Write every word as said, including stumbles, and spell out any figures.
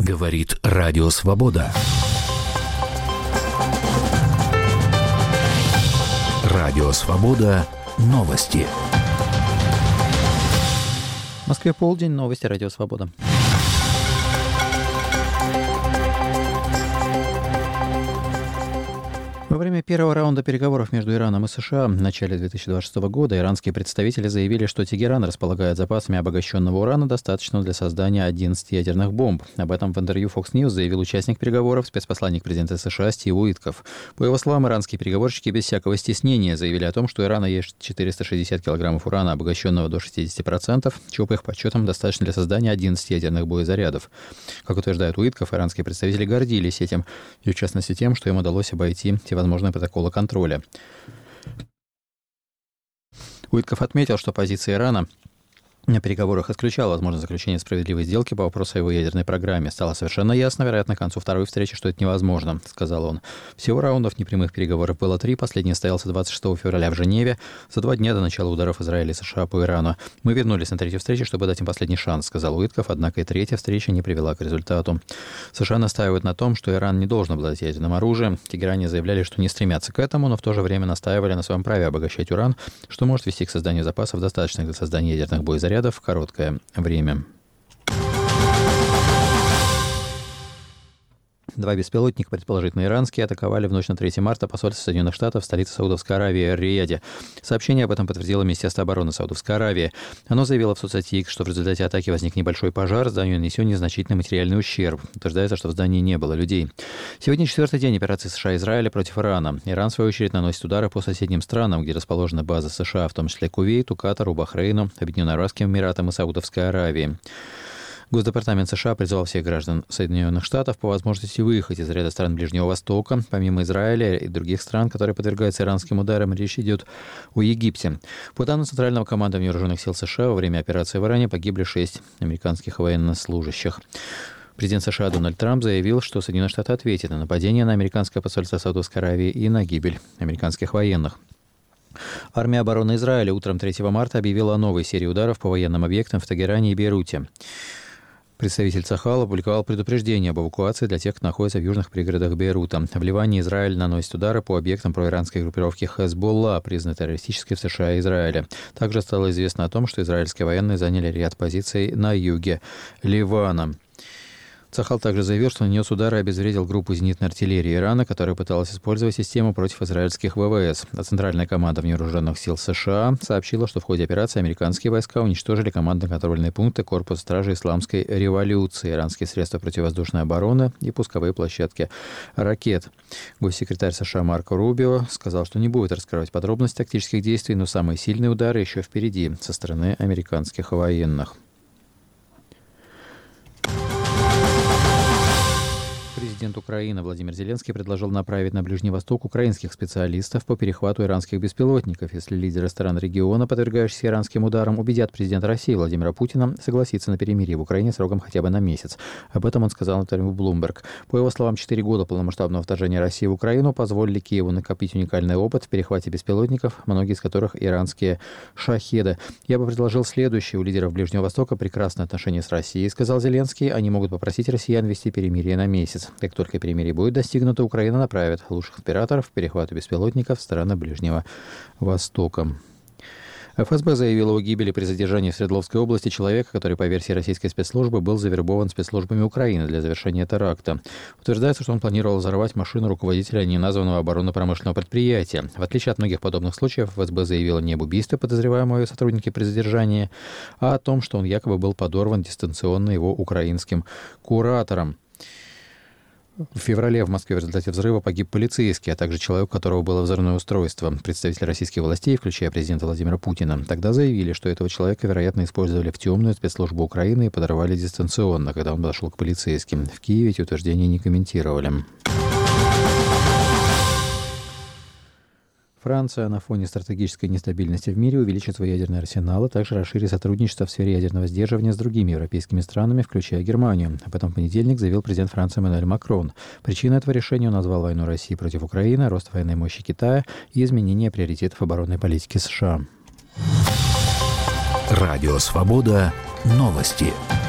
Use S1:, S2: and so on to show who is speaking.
S1: Говорит Радио Свобода. Радио Свобода. Новости.
S2: В Москве полдень. Новости Радио Свобода. Во время первого раунда переговоров между Ираном и США в начале две тысячи двадцать шестого года иранские представители заявили, что Тегеран располагает запасами обогащенного урана, достаточного для создания одиннадцати ядерных бомб. Об этом в интервью Fox News заявил участник переговоров, спецпосланник президента США Стив Уиткоф. По его словам, иранские переговорщики без всякого стеснения заявили о том, что Ирана есть четыреста шестьдесят килограммов урана, обогащенного до шестидесяти процентов, чего, по их подсчетам, достаточно для создания одиннадцати ядерных боезарядов. Как утверждает Уиткоф, иранские представители гордились этим, и в частности тем, что им удалось обойти те возможные протоколы контроля. Уиткоф отметил, что позиция Ирана на переговорах исключала возможность заключения справедливой сделки по вопросу о его ядерной программе. Стало совершенно ясно, вероятно, к концу второй встречи, что это невозможно, сказал он. Всего раундов непрямых переговоров было три. Последний состоялся двадцать шестого февраля в Женеве, за два дня до начала ударов Израиля и США по Ирану. Мы вернулись на третью встречу, чтобы дать им последний шанс, сказал Уиткоф, однако и третья встреча не привела к результату. США настаивают на том, что Иран не должен обладать ядерным оружием. В Тегеране заявляли, что не стремятся к этому, но в то же время настаивали на своем праве обогащать уран, что может вести к созданию запасов, достаточных для создания ядерных боезарядов в короткое время. Два беспилотника, предположительно иранские, атаковали в ночь на третьего марта посольство Соединенных Штатов в столице Саудовской Аравии Эр-Рияде. Сообщение об этом подтвердило Министерство обороны Саудовской Аравии. Оно заявило в соцсети X, что в результате атаки возник небольшой пожар, зданию нанесен незначительный материальный ущерб. Утверждается, что в здании не было людей. Сегодня четвертый день операции США и Израиля против Ирана. Иран, в свою очередь, наносит удары по соседним странам, где расположены базы США, в том числе Кувейту, Катару, Бахрейну, Объединенным Арабским Эмиратам и Саудовской Аравии. Госдепартамент США призвал всех граждан Соединенных Штатов по возможности выехать из ряда стран Ближнего Востока. Помимо Израиля и других стран, которые подвергаются иранским ударам, речь идет о Египте. По данным Центрального командования вооруженных сил США, во время операции в Иране погибли шесть американских военнослужащих. Президент США Дональд Трамп заявил, что Соединенные Штаты ответят на нападение на американское посольство Саудовской Аравии и на гибель американских военных. Армия обороны Израиля утром третьего марта объявила о новой серии ударов по военным объектам в Тегеране и Бейруте. Представитель Цахал опубликовал предупреждение об эвакуации для тех, кто находится в южных пригородах Бейрута. В Ливане Израиль наносит удары по объектам проиранской группировки Хезболла, признанной террористической в США и Израиле. Также стало известно о том, что израильские военные заняли ряд позиций на юге Ливана. Цахал также заявил, что нанес удары и обезвредил группу зенитной артиллерии Ирана, которая пыталась использовать систему против израильских ВВС. А Центральная команда вооруженных сил США сообщила, что в ходе операции американские войска уничтожили командно-контрольные пункты Корпуса стражи Исламской революции, иранские средства противовоздушной обороны и пусковые площадки ракет. Госсекретарь США Марко Рубио сказал, что не будет раскрывать подробности тактических действий, но самые сильные удары еще впереди со стороны американских военных. Президент Украины Владимир Зеленский предложил направить на Ближний Восток украинских специалистов по перехвату иранских беспилотников, если лидеры стран региона, подвергающиеся иранским ударам, убедят президента России Владимира Путина согласиться на перемирие в Украине сроком хотя бы на месяц. Об этом он сказал на интервью Bloomberg. По его словам, четыре года полномасштабного вторжения России в Украину позволили Киеву накопить уникальный опыт в перехвате беспилотников, многие из которых иранские шахеды. «Я бы предложил следующее. У лидеров Ближнего Востока прекрасные отношения с Россией», сказал Зеленский. «Они могут попросить россиян вести перемирие на месяц. Как только перемирие будет достигнуто, Украина направит лучших операторов к перехвату беспилотников в страны Ближнего Востока». эф эс бэ заявила о гибели при задержании в Свердловской области человека, который, по версии российской спецслужбы, был завербован спецслужбами Украины для завершения теракта. Утверждается, что он планировал взорвать машину руководителя неназванного оборонно-промышленного предприятия. В отличие от многих подобных случаев, эф эс бэ заявила не об убийстве подозреваемого ее сотрудника при задержании, а о том, что он якобы был подорван дистанционно его украинским куратором. В феврале в Москве в результате взрыва погиб полицейский, а также человек, у которого было взрывное устройство. Представители российских властей, включая президента Владимира Путина, тогда заявили, что этого человека, вероятно, использовали в темную спецслужбу Украины и подорвали дистанционно, когда он подошел к полицейским. В Киеве эти утверждения не комментировали. Франция на фоне стратегической нестабильности в мире увеличит свой ядерный арсенал, а также расширит сотрудничество в сфере ядерного сдерживания с другими европейскими странами, включая Германию. Об этом в понедельник заявил президент Франции Эммануэль Макрон. Причиной этого решения он назвал войну России против Украины, рост военной мощи Китая и изменение приоритетов оборонной политики США.
S1: Радио «Свобода». Новости.